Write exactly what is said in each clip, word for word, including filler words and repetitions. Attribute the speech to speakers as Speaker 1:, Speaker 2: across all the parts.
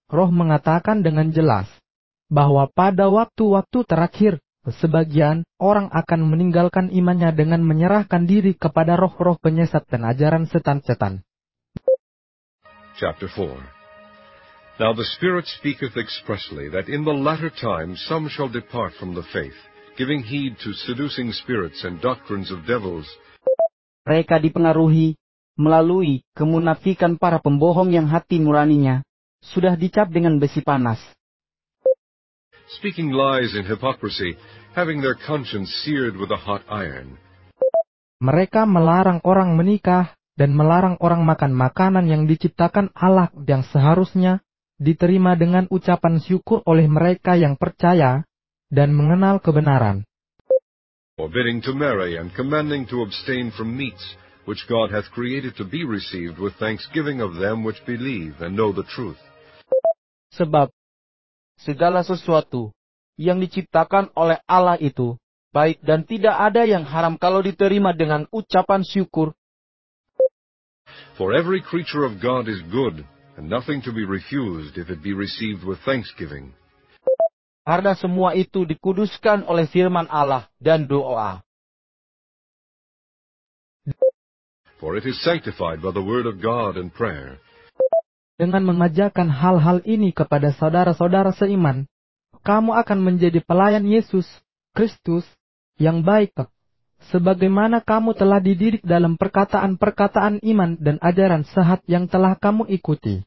Speaker 1: Roh mengatakan dengan jelas bahwa pada waktu-waktu terakhir, sebagian orang akan meninggalkan imannya dengan menyerahkan diri kepada roh-roh penyesat dan ajaran setan-setan.
Speaker 2: Chapter four. Now the Spirit speaketh expressly that in the latter times some shall depart from the faith, giving heed to seducing spirits and doctrines of devils.
Speaker 3: Mereka dipengaruhi melalui kemunafikan para pembohong yang hati nuraninya sudah dicap dengan besi panas.
Speaker 2: Speaking lies in hypocrisy, having their conscience seared with a hot iron.
Speaker 1: Mereka melarang orang menikah dan melarang orang makan makanan yang diciptakan Allah yang seharusnya diterima dengan ucapan syukur oleh mereka yang percaya dan mengenal kebenaran.
Speaker 2: Forbidding to marry and commanding to abstain from meats, which God hath created to be received with thanksgiving of them which believe and know the truth.
Speaker 3: Sebab segala sesuatu yang diciptakan oleh Allah itu baik dan tidak ada yang haram kalau diterima dengan ucapan syukur.
Speaker 2: For every creature of God is good, and nothing to be refused if it be received with thanksgiving.
Speaker 3: Karena semua itu dikuduskan oleh firman Allah dan doa.
Speaker 2: For it is sanctified by the word of God and prayer.
Speaker 1: Dengan mengajarkan hal-hal ini kepada saudara-saudara seiman, kamu akan menjadi pelayan Yesus Kristus yang baik, sebagaimana kamu telah dididik dalam perkataan-perkataan iman dan ajaran sehat yang telah kamu ikuti.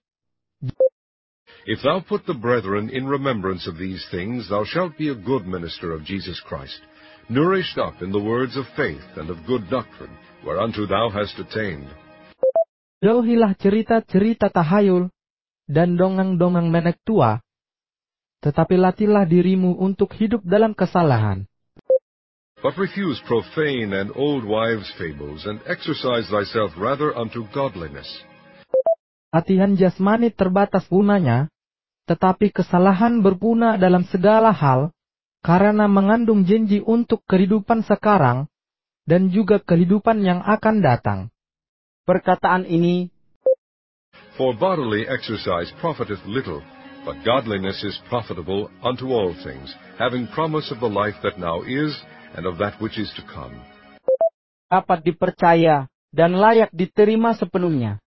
Speaker 2: If thou put the brethren in remembrance of these things, thou shalt be a good minister of Jesus Christ, nourished up in the words of faith and of good doctrine, whereunto thou hast attained.
Speaker 1: Jauhilah cerita-cerita tahayul dan dongeng-dongeng nenek tua, tetapi latihlah dirimu untuk hidup dalam kesalahan.
Speaker 2: But refuse profane and old wives' fables, and exercise thyself rather unto godliness.
Speaker 1: Latihan jasmani terbatas gunanya, tetapi kesalahan berguna dalam segala hal, karena mengandung janji untuk kehidupan sekarang, dan juga kehidupan yang akan datang.
Speaker 3: Perkataan ini,
Speaker 2: For bodily exercise profiteth little, but godliness is profitable unto all things, having promise of the life that now is, and of that which is to come.
Speaker 3: dapat dipercaya dan layak diterima sepenuhnya.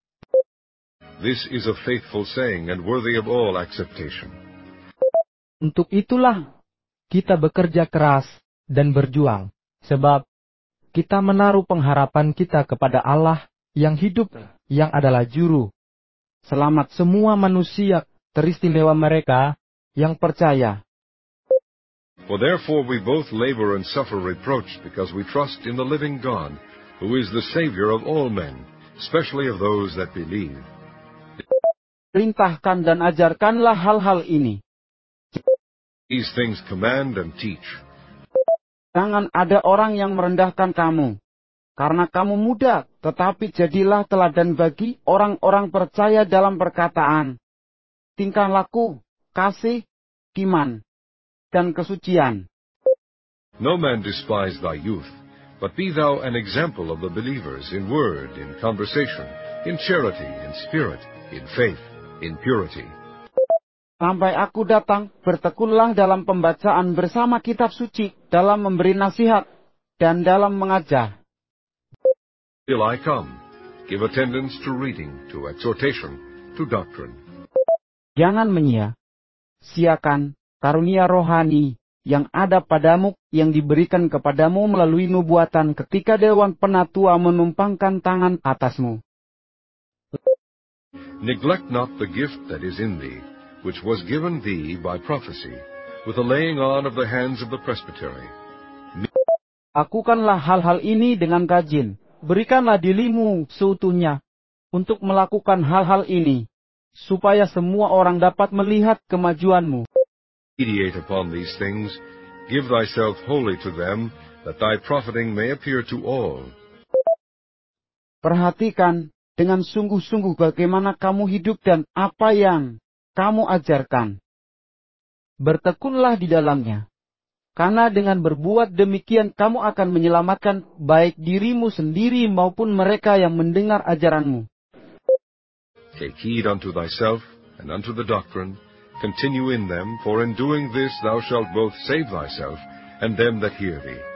Speaker 2: This is a faithful saying, and worthy of all acceptation.
Speaker 1: Untuk itulah kita bekerja keras dan berjuang, sebab kita menaruh pengharapan kita kepada Allah yang hidup, yang adalah juru selamat semua manusia, teristimewa mereka yang percaya.
Speaker 2: For therefore we both labor and suffer reproach, because we trust in the living God, who is the Savior of all men, especially of those that believe.
Speaker 3: Perintahkan dan ajarkanlah hal-hal ini.
Speaker 2: These things command and teach.
Speaker 3: Jangan ada orang yang merendahkan kamu, karena kamu muda, tetapi jadilah teladan bagi orang-orang percaya dalam perkataan, tingkah laku, kasih, iman, dan kesucian.
Speaker 2: No man despise thy youth, but be thou an example of the believers in word, in conversation, in charity, in spirit, in faith, in purity.
Speaker 3: Sampai aku datang, bertekunlah dalam pembacaan bersama kitab suci, dalam memberi nasihat, dan dalam mengajar.
Speaker 2: Till I come, give attendance to reading, to exhortation, to doctrine.
Speaker 3: Jangan menyia-siakan karunia rohani yang ada padamu, yang diberikan kepadamu melalui nubuatan ketika Dewan Penatua menumpangkan tangan atasmu.
Speaker 2: Neglect not the gift that is in thee, which was given thee by prophecy, with the laying on of the hands of the presbytery.
Speaker 3: Lakukanlah hal-hal ini dengan rajin. Berikanlah dirimu seutuhnya untuk melakukan hal-hal ini, supaya semua orang dapat melihat kemajuanmu.
Speaker 2: Meditate upon these things, give thyself wholly to them, that thy profiting may appear to all.
Speaker 3: Perhatikan dengan sungguh-sungguh bagaimana kamu hidup dan apa yang kamu ajarkan. Bertekunlah di dalamnya. Karena dengan berbuat demikian kamu akan menyelamatkan baik dirimu sendiri maupun mereka yang mendengar ajaranmu.
Speaker 2: Take heed unto thyself, and and unto the doctrine, continue in them, for in doing this thou shalt both save thyself, and them that hear thee.